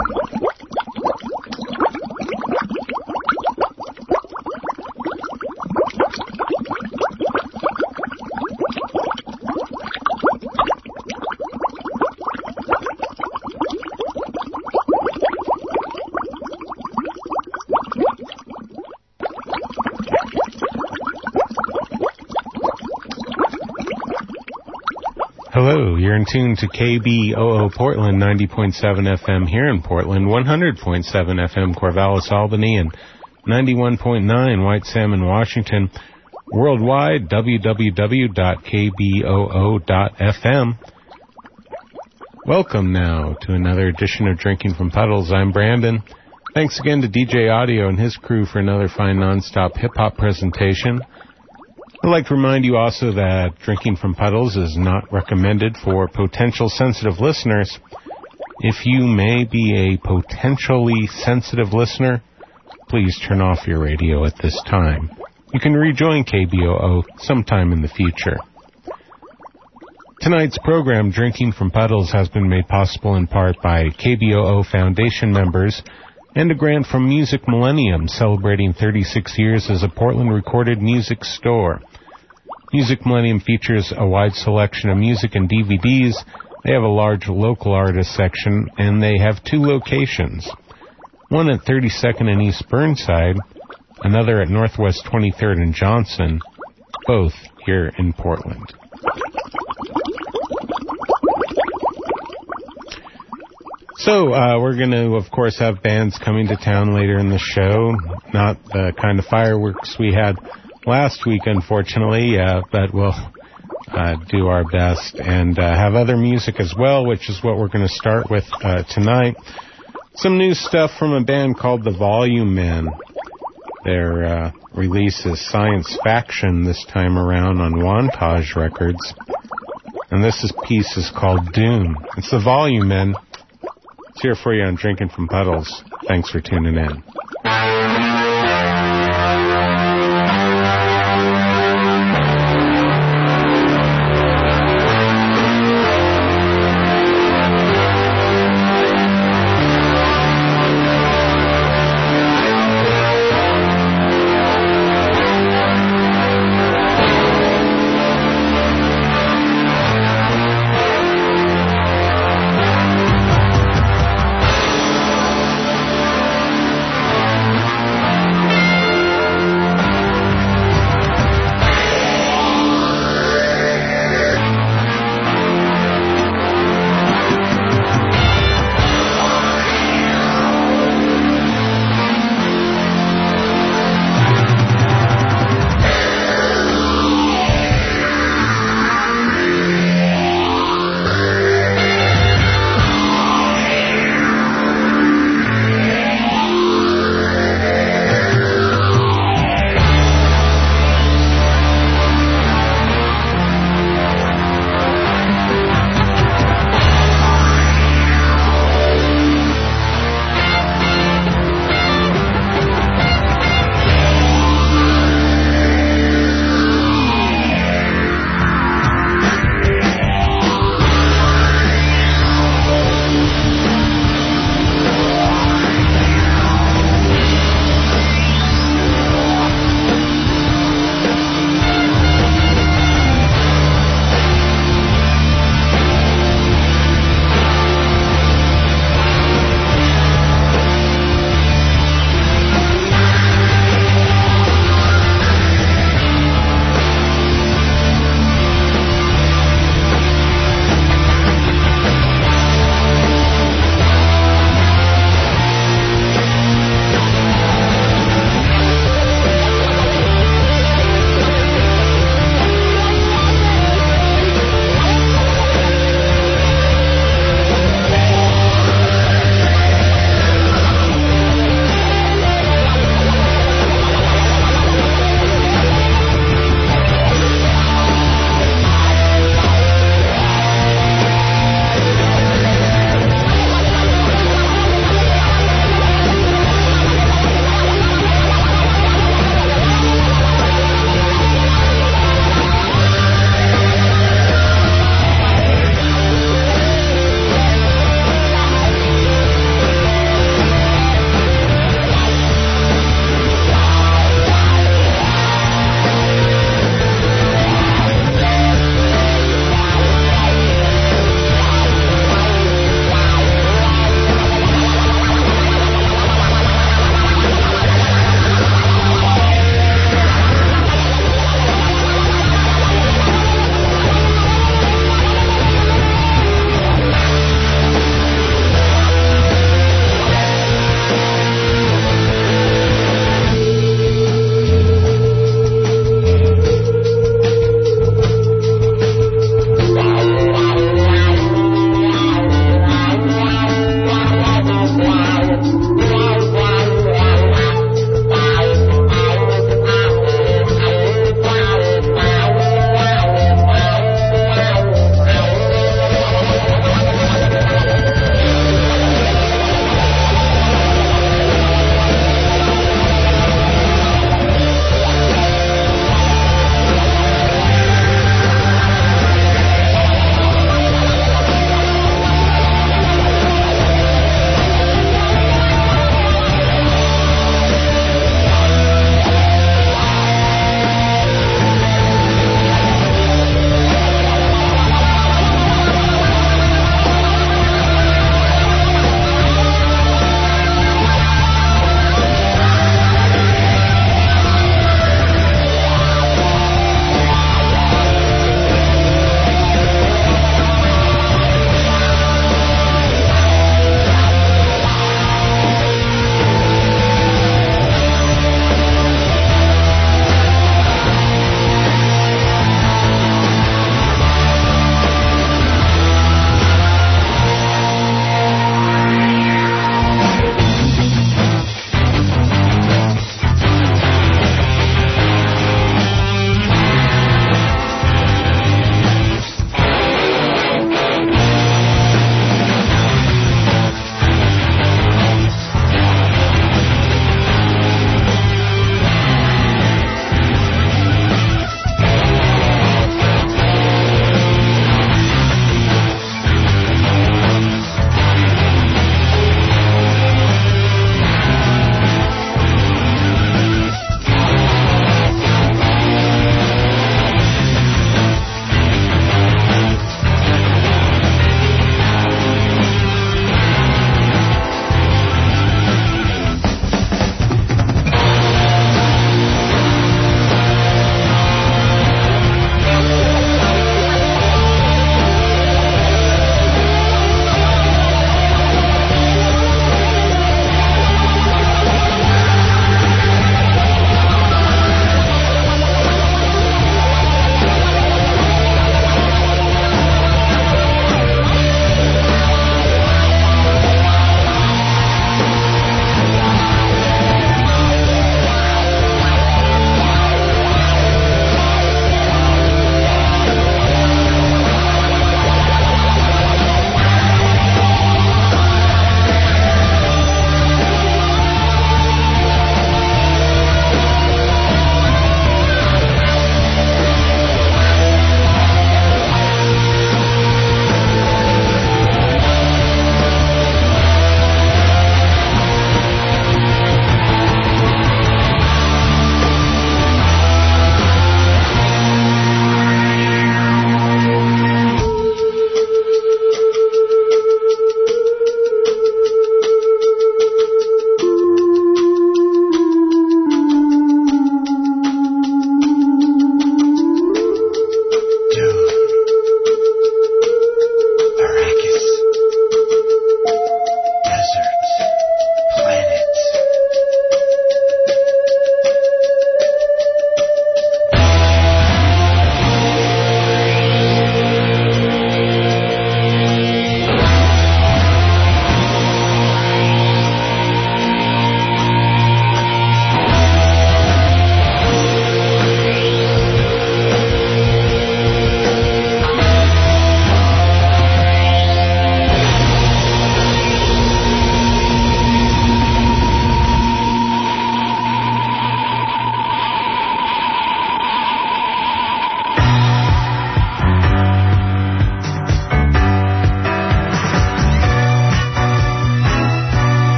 Hello, you're in tune to KBOO Portland, 90.7 FM here in Portland, 100.7 FM Corvallis, Albany, and 91.9 White Salmon, Washington. Worldwide, www.kboo.fm. Welcome now to another edition of Drinking from Puddles. I'm Brandon. Thanks again to DJ Audio and his crew for another fine non-stop hip-hop presentation. I'd like to remind you also that Drinking from Puddles is not recommended for potential sensitive listeners. If you may be a potentially sensitive listener, please turn off your radio at this time. You can rejoin KBOO sometime in the future. Tonight's program, Drinking from Puddles, has been made possible in part by KBOO Foundation members and a grant from Music Millennium, celebrating 36 years as a Portland recorded music store. Music Millennium features a wide selection of music and DVDs. They have a large local artist section, and they have two locations. One at 32nd and East Burnside, another at Northwest 23rd and Johnson, both here in Portland. So, we're going to, of course, have bands coming to town later in the show. Not the kind of fireworks we had last week, unfortunately, but we'll do our best and have other music as well, which is what we're going to start with tonight. Some new stuff from a band called The Volume Men. Their release is Science Faction this time around on Wantage Records. And this piece is called Doom. It's The Volume Men. It's here for you on Drinking from Puddles. Thanks for tuning in.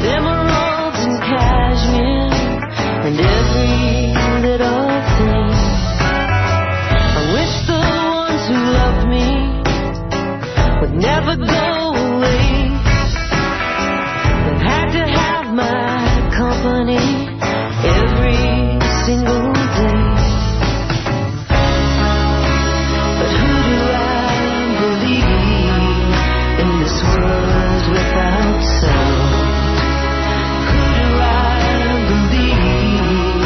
emeralds and cashmere, and every little thing. I wish the ones who loved me would never go away. They had to have my company every single day. But who do I believe in this world without sound? Who do I believe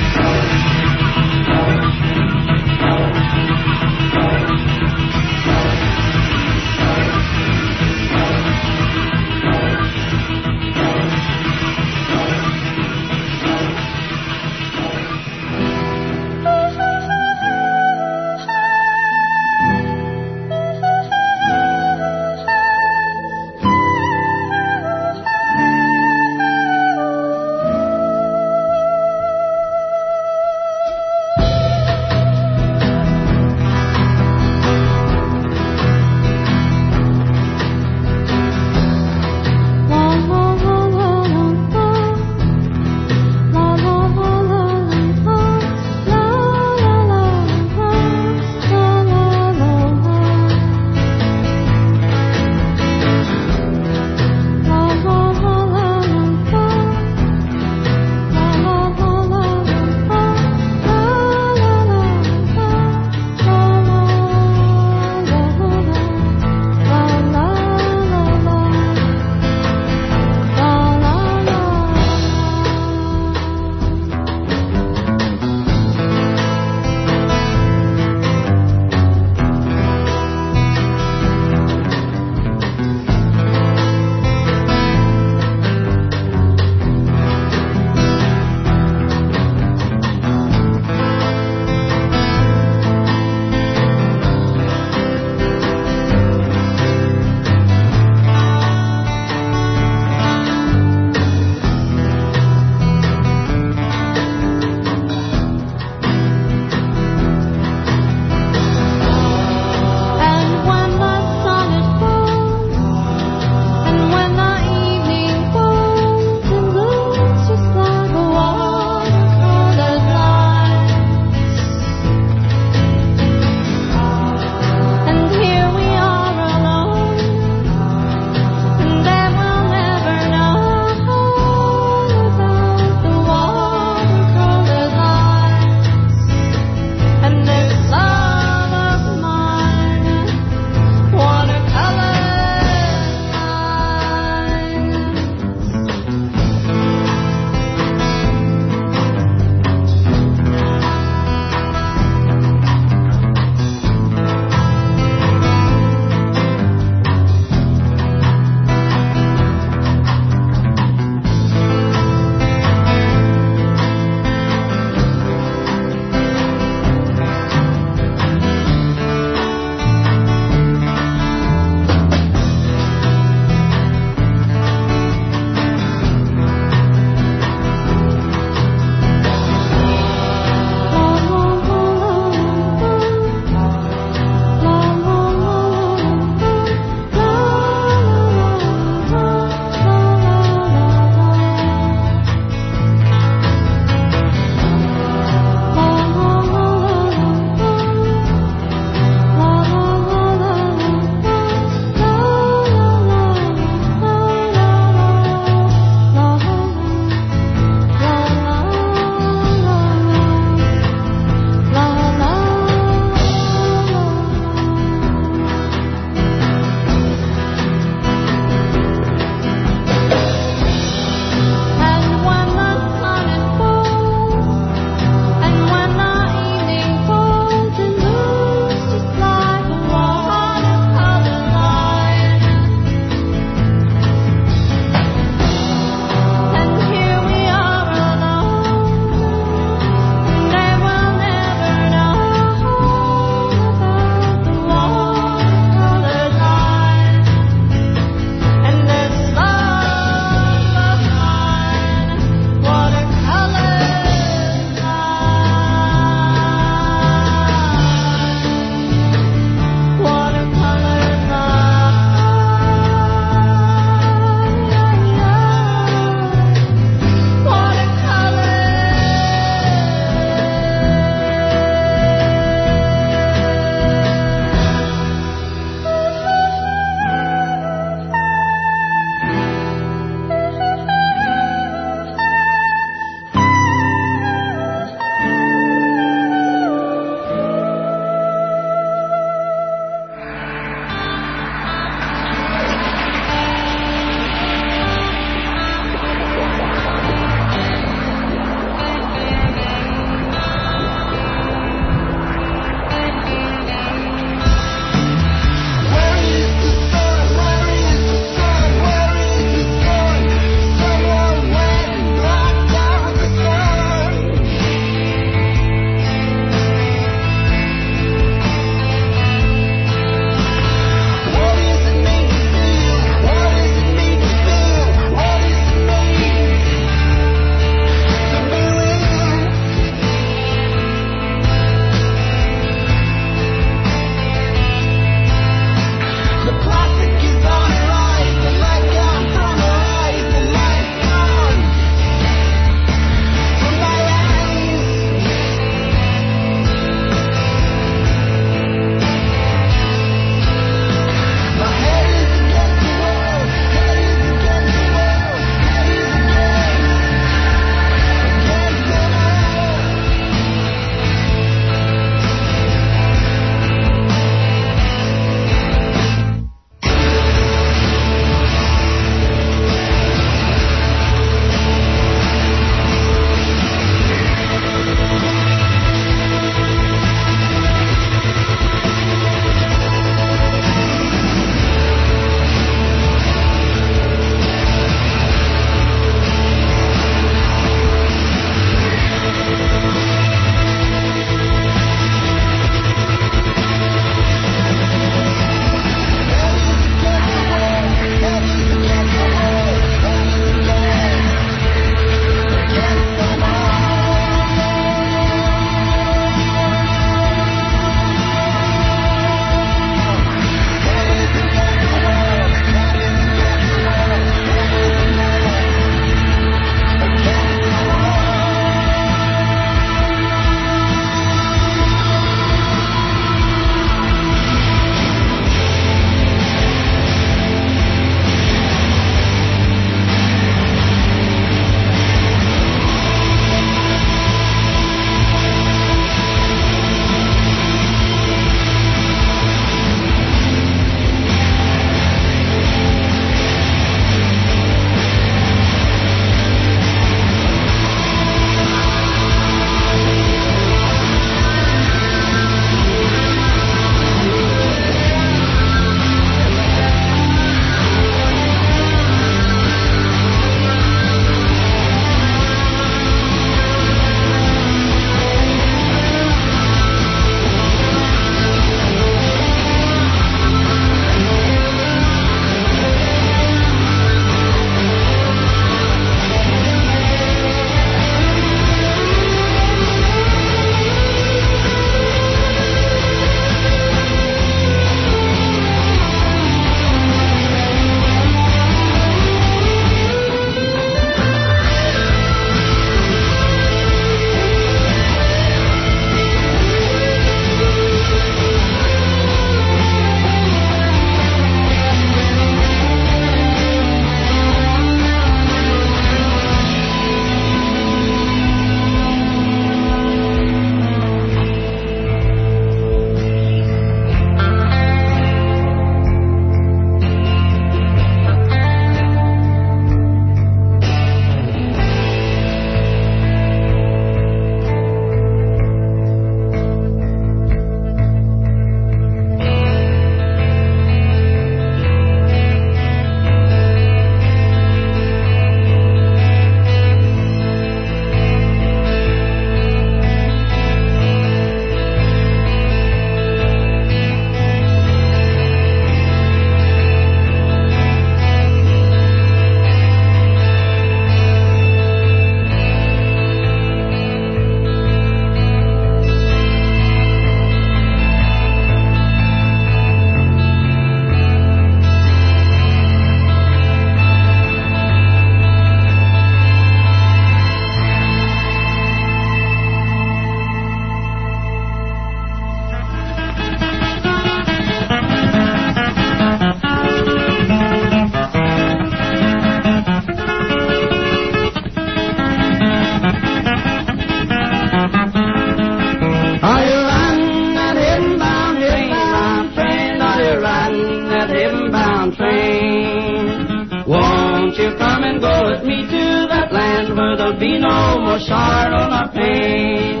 there'll be no more sorrow nor pain.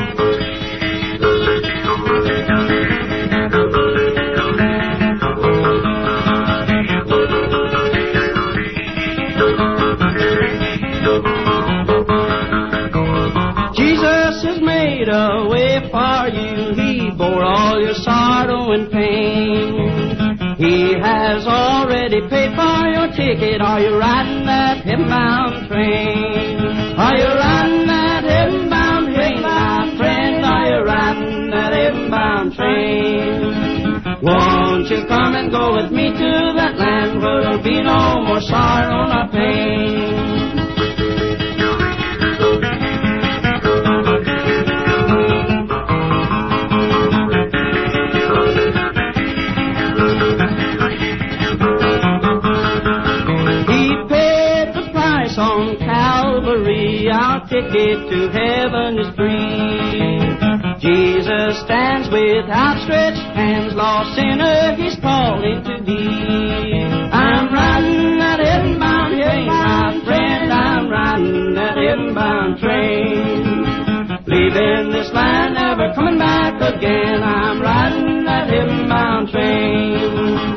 Jesus has made a way for you. He bore all your sorrow and pain. He has already paid for your ticket. Are you riding that heaven-bound train? Are you riding that heaven-bound train, my friend? Are you riding that heaven-bound train? Won't you come and go with me to that land where there'll be no more sorrow nor pain? On Calvary, our ticket to heaven is free. Jesus stands with outstretched hands, lost sinner, he's calling to thee. I'm riding that heaven-bound train, my friend, I'm riding that heaven-bound train. Leaving this land, never coming back again, I'm riding that heaven-bound train.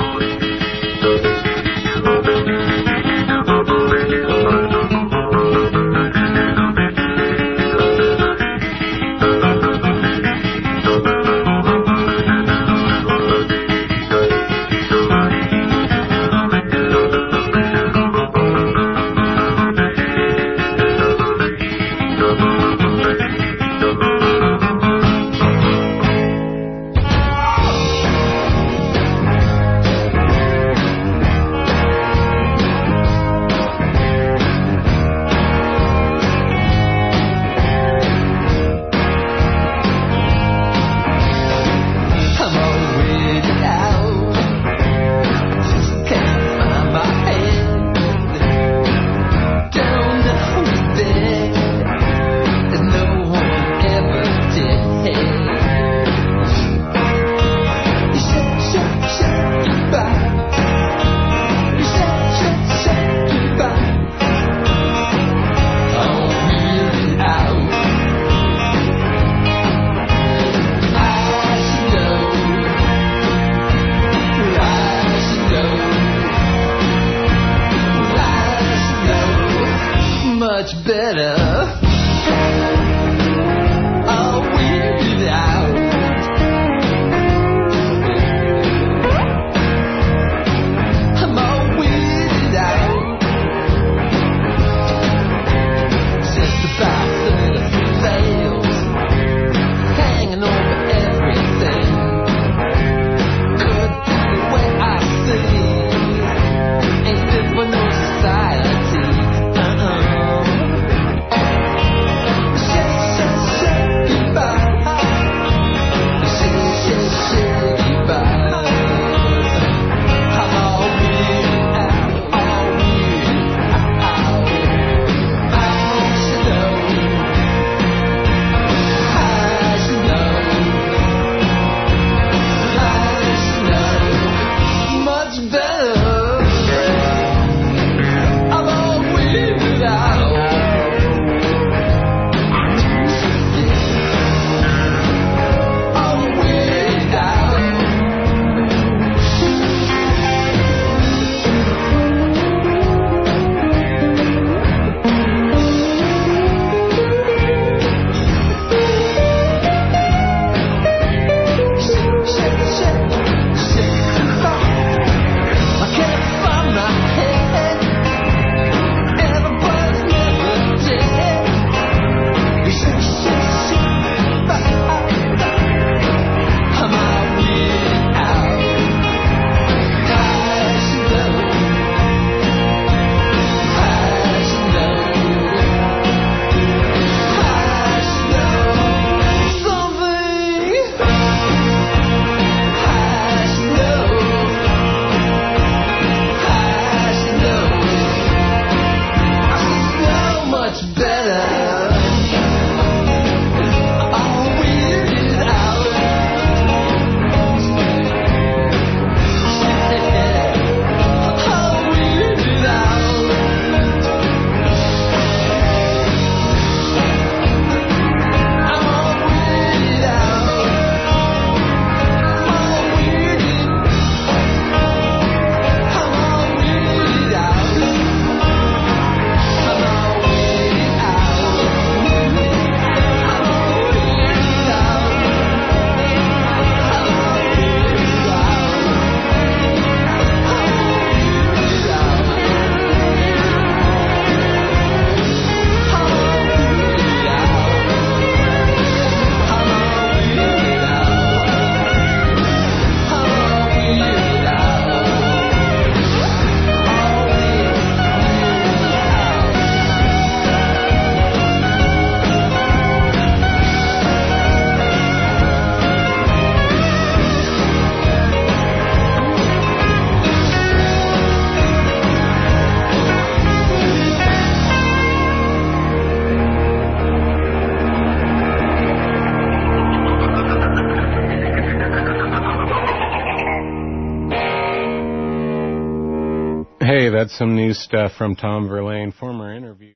Hey, that's some new stuff from Tom Verlaine, former interview.